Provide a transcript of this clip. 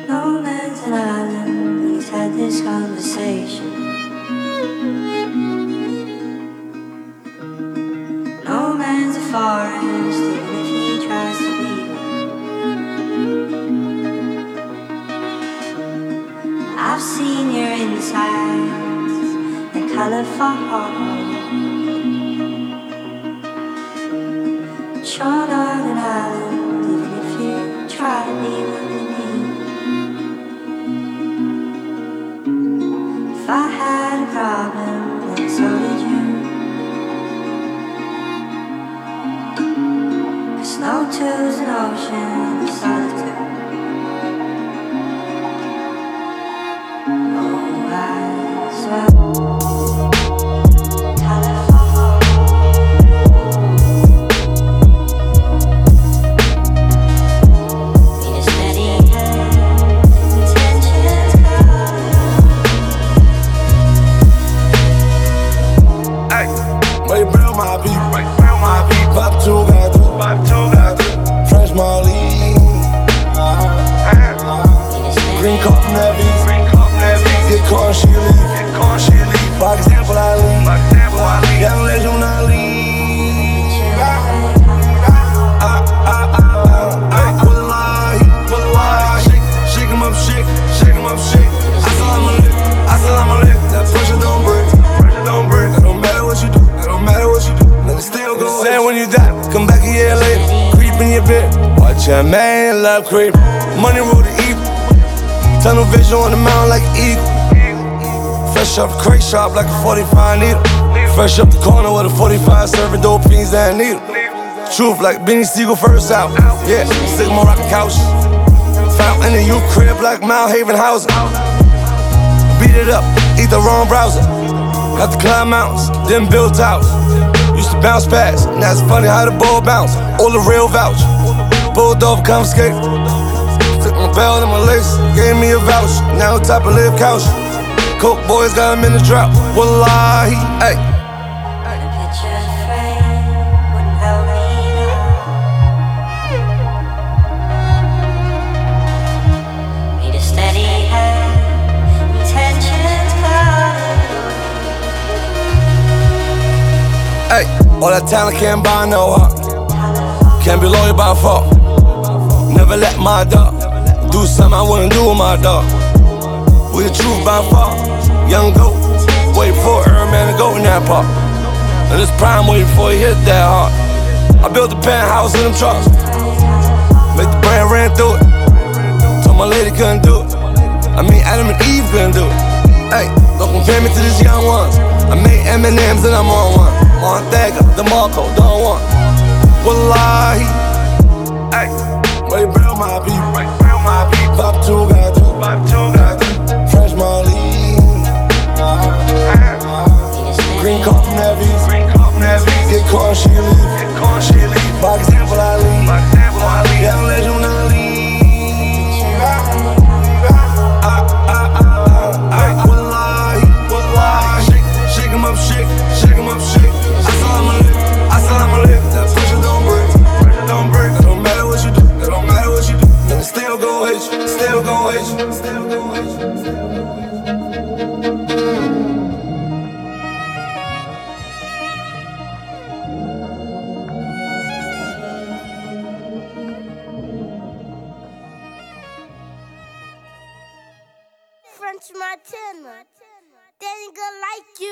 No man's an island, he's had this conversation. No man's a forest, even if he tries to be one. I've seen your insides, they're colorful. You're not an island, even if you try to be one to me. If I had a problem, then so did you. 'Cause no two's an ocean, it's not a two. Oh, I swear. Fresh Molly, green cup Navy, get caught she leave. By example I lead, young legend I lead. Wallahi, shake 'em up, shake 'em up, shake. Assalamu alaikum, that pressure don't break. It don't matter what you do, it don't matter what you do. Let it still go. Say when you die, come back a year later. Creep in your bed, watch your man love creep. Money rule the evil. Tunnel vision on the mountain like an eagle. Fresh off the crate shop like a 45 needle. Fresh up the corner with a 45 serving dope fiends that needle. Truth like Benny Siegel first out. Yeah, sick more rockin' couches. Found in the youth crib like Mount Haven housing. Beat it up, eat the wrong browser. Got to climb mountains, then build towers. Used to bounce past, now it's funny how the ball bounce. All the real vouch, bulldog confiscate. Took my belt and my lace, gave me a vouch. Now on top of live couch. Coke boys got him in the drought. Wallahi, ayy. Hey, all that talent can't buy no heart. Can't be loyal by fault. Never let my dog do something I wouldn't do with my dog. We the truth by far. Young goat, wait for her man to go in that park. And it's prime waiting before he hit that hard. I built a penthouse in them trucks. Make the brand ran through it. Told my lady couldn't do it. I mean Adam and Eve couldn't do it. Hey, don't compare me to these young ones. I made M&M's and I'm on one. Montega, DeMarco, don't want. Wallahi, ayy. Way brown my people, Pop 2 got two. Fresh Molly, green cup Navy, get caught she leave. By example I lead, young legend I lead. Wallahi, shake 'em up, shake 'em up, shake. Assalamu alaikum, that pressure don't break. It don't matter what you do, it don't matter what you do. Then it still gon' hate you, still gon' hate you, still gon' hate you. French Montana, they ain't gonna like you.